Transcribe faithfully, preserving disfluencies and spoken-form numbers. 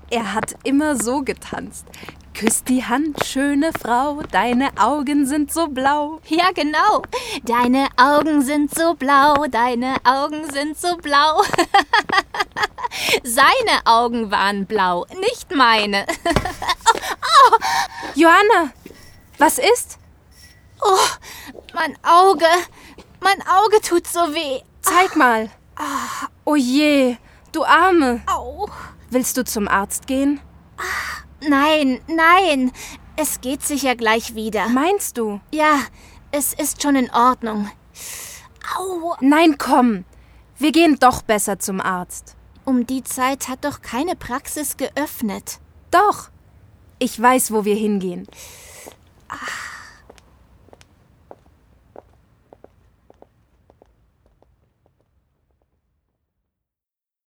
Er hat immer so getanzt. Küss die Hand, schöne Frau, deine Augen sind so blau. Ja, genau. Deine Augen sind so blau, deine Augen sind so blau. Seine Augen waren blau, nicht meine. oh, oh. Johanna, was ist? Oh, mein Auge, mein Auge tut so weh. Zeig mal. Oh je, du Arme. Au. Willst du zum Arzt gehen? Nein, nein, es geht sicher gleich wieder. Meinst du? Ja, es ist schon in Ordnung. Au. Nein, komm, wir gehen doch besser zum Arzt. Um die Zeit hat doch keine Praxis geöffnet. Doch, ich weiß, wo wir hingehen. Ach.